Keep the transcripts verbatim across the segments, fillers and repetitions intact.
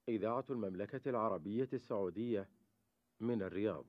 إذاعة المملكة العربية السعودية من الرياض.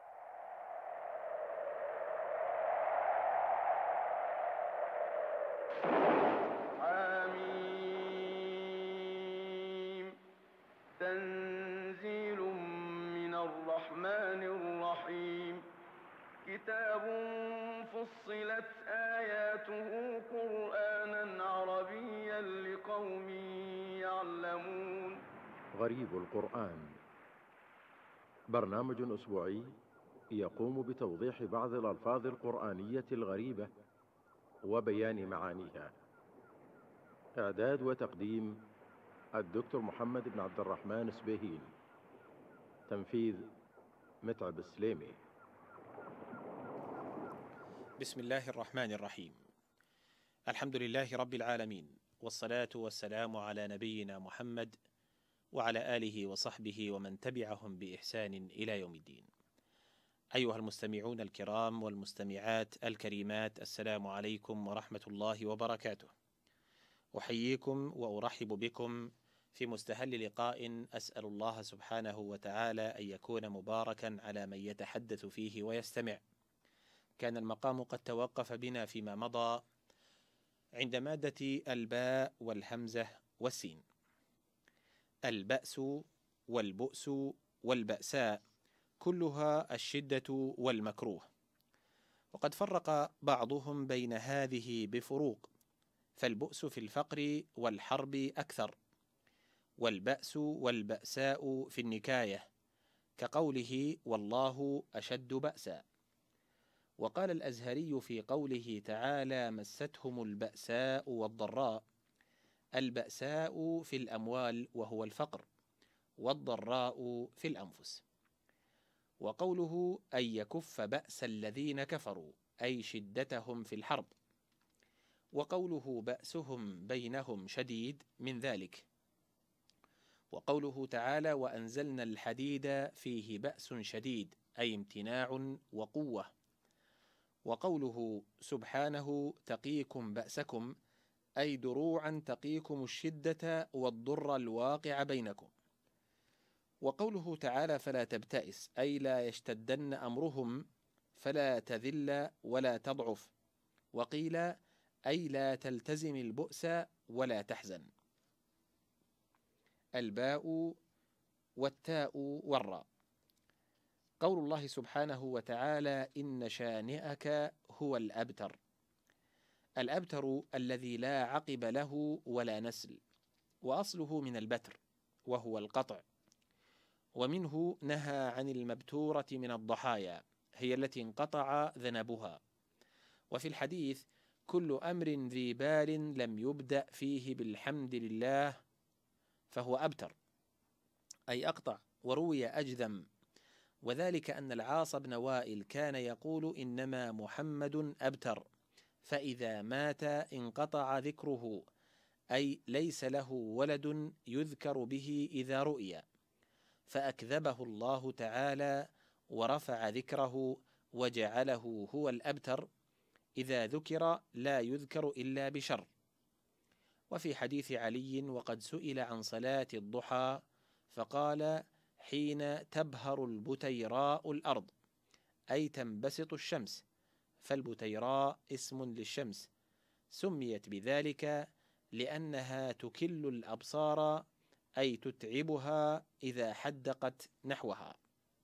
حميم تنزيل من الرحمن الرحيم كتاب فصلت آياته قرآنا عربيا لقوم يعلمون. غريب القرآن برنامج أسبوعي يقوم بتوضيح بعض الألفاظ القرآنية الغريبة وبيان معانيها. إعداد وتقديم الدكتور محمد بن عبد الرحمن سبيهين. تنفيذ متعب السليمي. بسم الله الرحمن الرحيم. الحمد لله رب العالمين، والصلاة والسلام على نبينا محمد وعلى آله وصحبه ومن تبعهم بإحسان إلى يوم الدين. أيها المستمعون الكرام والمستمعات الكريمات، السلام عليكم ورحمة الله وبركاته. أحييكم وأرحب بكم في مستهل لقاء أسأل الله سبحانه وتعالى أن يكون مباركا على من يتحدث فيه ويستمع. كان المقام قد توقف بنا فيما مضى عند مادة الباء والهمزة والسين. البأس والبؤس والبأساء كلها الشدة والمكروه، وقد فرق بعضهم بين هذه بفروق، فالبؤس في الفقر والحرب أكثر، والبأس والبأساء في النكاية، كقوله والله أشد بأسا. وقال الأزهري في قوله تعالى مستهم البأساء والضراء: البأساء في الأموال وهو الفقر، والضراء في الأنفس. وقوله أن يكف بأس الذين كفروا أي شدتهم في الحرب. وقوله بأسهم بينهم شديد من ذلك. وقوله تعالى وأنزلنا الحديد فيه بأس شديد أي امتناع وقوة. وقوله سبحانه تقيكم بأسكم أي دروعا تقيكم الشدة والضر الواقع بينكم. وقوله تعالى فلا تبتئس أي لا يشتدن أمرهم فلا تذل ولا تضعف. وقيل أي لا تلتزم البؤس ولا تحزن. الباء والتاء والراء. قول الله سبحانه وتعالى إن شانئك هو الأبتر. الأبتر الذي لا عقب له ولا نسل، وأصله من البتر وهو القطع، ومنه نهى عن المبتورة من الضحايا هي التي انقطع ذنبها. وفي الحديث كل أمر ذي بال لم يبدأ فيه بالحمد لله فهو أبتر أي أقطع. وروي أجذم، وذلك أن العاص بن وائل كان يقول إنما محمد أبتر، فإذا مات انقطع ذكره أي ليس له ولد يذكر به إذا رؤي، فأكذبه الله تعالى ورفع ذكره وجعله هو الأبتر إذا ذكر لا يذكر إلا بشر. وفي حديث علي وقد سئل عن صلاة الضحى فقال حين تبهر البتيراء الأرض أي تنبسط الشمس، فالبتيراء اسم للشمس سميت بذلك لأنها تكل الأبصار أي تتعبها إذا حدقت نحوها.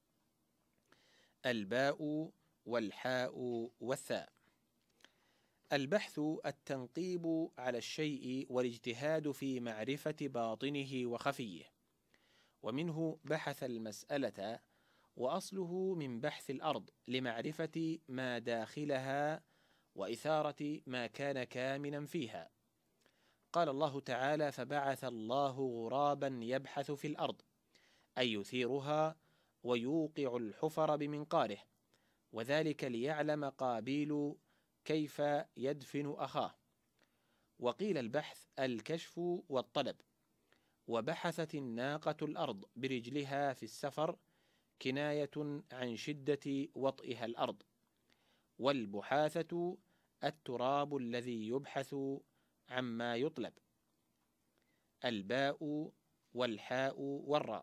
الباء والحاء والثاء. البحث التنقيب على الشيء والاجتهاد في معرفة باطنه وخفيه، ومنه بحث المسألة، وأصله من بحث الأرض لمعرفة ما داخلها وإثارة ما كان كامنا فيها. قال الله تعالى فبعث الله غرابا يبحث في الأرض أي يثيرها ويوقع الحفر بمنقاره، وذلك ليعلم قابيل كيف يدفن أخاه. وقيل البحث الكشف والطلب. وبحثت الناقة الأرض برجلها في السفر كناية عن شدة وطئها الأرض. والبحاثة التراب الذي يبحث عما يطلب. الباء والحاء والراء.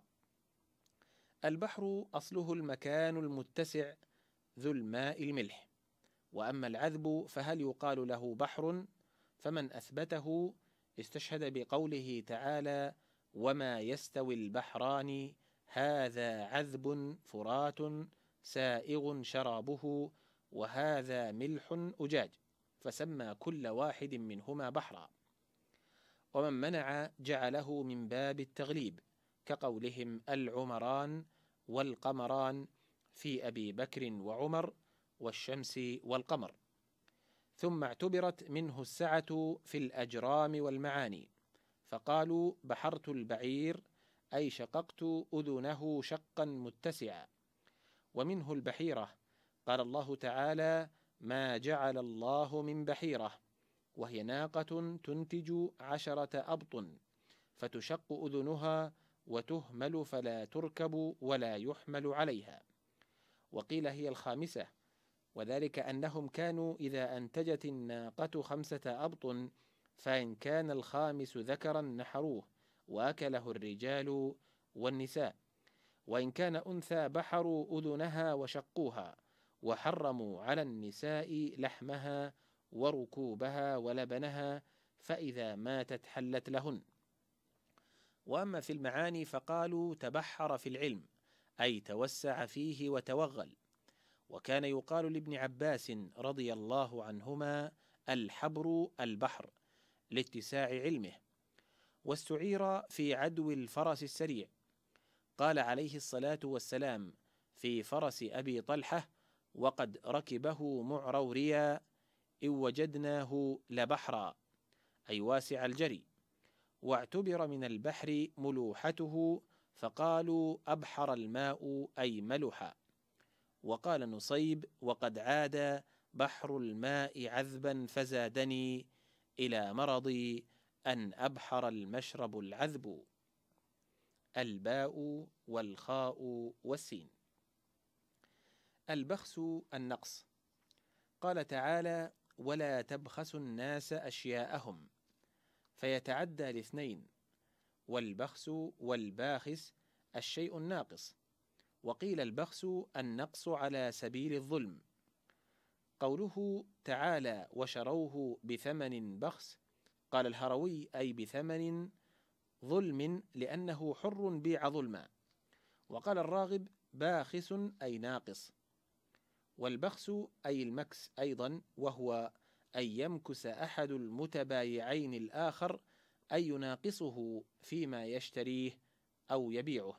البحر أصله المكان المتسع ذو الماء الملح، وأما العذب فهل يقال له بحر؟ فمن أثبته استشهد بقوله تعالى: وما يستوي البحران هذا عذب فرات سائغ شرابه وهذا ملح أجاج، فسمى كل واحد منهما بحرا. ومن منع جعله من باب التغليب، كقولهم العمران والقمران في أبي بكر وعمر والشمس والقمر. ثم اعتبرت منه السعة في الأجرام والمعاني، فقالوا بحرت البعير أي شققت أذنه شقا متسعا. ومنه البحيرة، قال الله تعالى: ما جعل الله من بحيرة، وهي ناقة تنتج عشرة أبطن فتشق أذنها وتهمل فلا تركب ولا يحمل عليها. وقيل هي الخامسة، وذلك أنهم كانوا إذا أنتجت الناقة خمسة أبطن فإن كان الخامس ذكرا نحروه وأكله الرجال والنساء، وإن كان أنثى بحروا أذنها وشقوها، وحرموا على النساء لحمها وركوبها ولبنها، فإذا ماتت حلت لهن. وأما في المعاني فقالوا تبحر في العلم أي توسع فيه وتوغل. وكان يقال لابن عباس رضي الله عنهما الحبر البحر لاتساع علمه. واستعير في عدو الفرس السريع، قال عليه الصلاة والسلام في فرس أبي طلحة وقد ركبه معروريا: إن وجدناه لبحرا، أي واسع الجري. واعتبر من البحر ملوحته، فقالوا أبحر الماء أي ملح. وقال نصيب: وقد عاد بحر الماء عذبا فزادني إلى مرضي أن أبحر المشرب العذب. الباء والخاء والسين. البخس النقص، قال تعالى: ولا تبخسوا الناس أشياءهم، فيتعدى الاثنين. والبخس والباخس الشيء الناقص. وقيل البخس النقص على سبيل الظلم. قوله تعالى: وشروه بثمن بخس، قال الهروي: أي بثمن ظلم، لأنه حر بيع ظلما. وقال الراغب: باخس أي ناقص. والبخس أي المكس أيضا، وهو أن يمكس أحد المتبايعين الآخر، أي يناقصه فيما يشتريه أو يبيعه.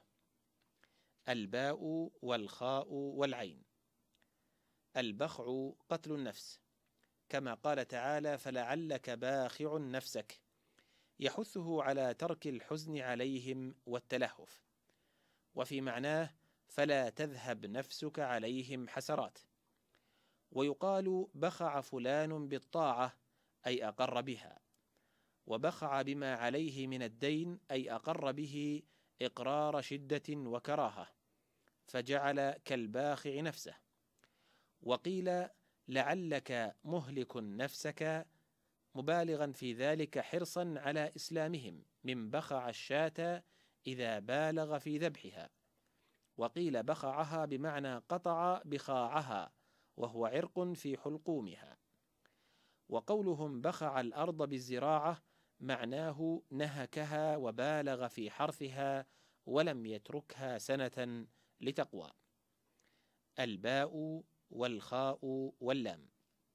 الباء والخاء والعين. البخع قتل النفس، كما قال تعالى: فلعلك باخع نفسك، يحثه على ترك الحزن عليهم والتلهف. وفي معناه: فلا تذهب نفسك عليهم حسرات. ويقال بخع فلان بالطاعة أي أقر بها. وبخع بما عليه من الدين أي أقر به إقرار شدة وكراهة، فجعل كالباخع نفسه. وقيل لعلك مهلك نفسك، مبالغا في ذلك حرصا على إسلامهم، من بخع الشاة إذا بالغ في ذبحها. وقيل بخعها بمعنى قطع بخاعها، وهو عرق في حلقومها. وقولهم بخع الأرض بالزراعة معناه نهكها وبالغ في حرثها ولم يتركها سنة لتقوى. الباء والخاء واللام.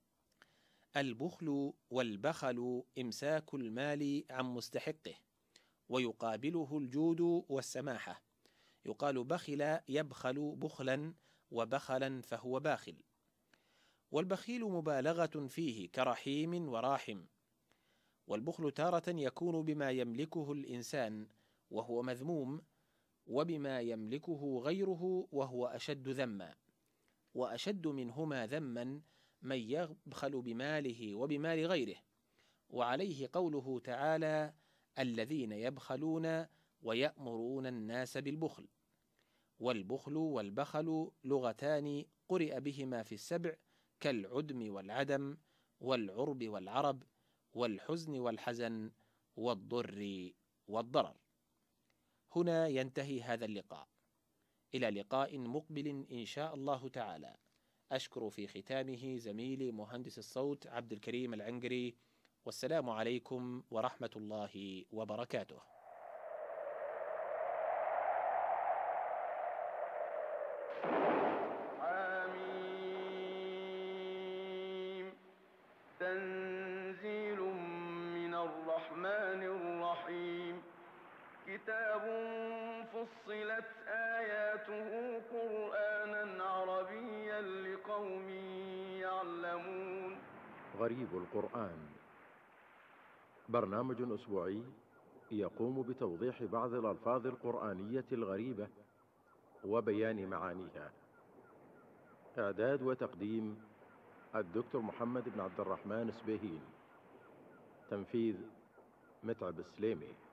البخل والبخل إمساك المال عن مستحقه، ويقابله الجود والسماحة. يقال بخل يبخل بخلا، وبخلا فهو باخل. والبخيل مبالغة فيه كرحيم وراحم. والبخل تارة يكون بما يملكه الإنسان وهو مذموم، وبما يملكه غيره وهو أشد ذما. وأشد منهما ذما من يبخل بماله وبمال غيره. وعليه قوله تعالى: الذين يبخلون ويأمرون الناس بالبخل. والبخل والبخل لغتان قرئ بهما في السبع، كالعدم والعدم، والعرب والعرب، والحزن والحزن، والضر والضرر. هنا ينتهي هذا اللقاء، إلى لقاء مقبل إن شاء الله تعالى. أشكر في ختامه زميلي مهندس الصوت عبد الكريم العنقري، والسلام عليكم ورحمة الله وبركاته. حميم. تنزيل من الرحمن الرحيم. كتاب فصلت آياته قرآنا عربيا لقوم يعلمون. غريب القرآن، برنامج أسبوعي يقوم بتوضيح بعض الألفاظ القرآنية الغريبة وبيان معانيها. إعداد وتقديم الدكتور محمد بن عبد الرحمن سبيهين. تنفيذ متعب السليمي.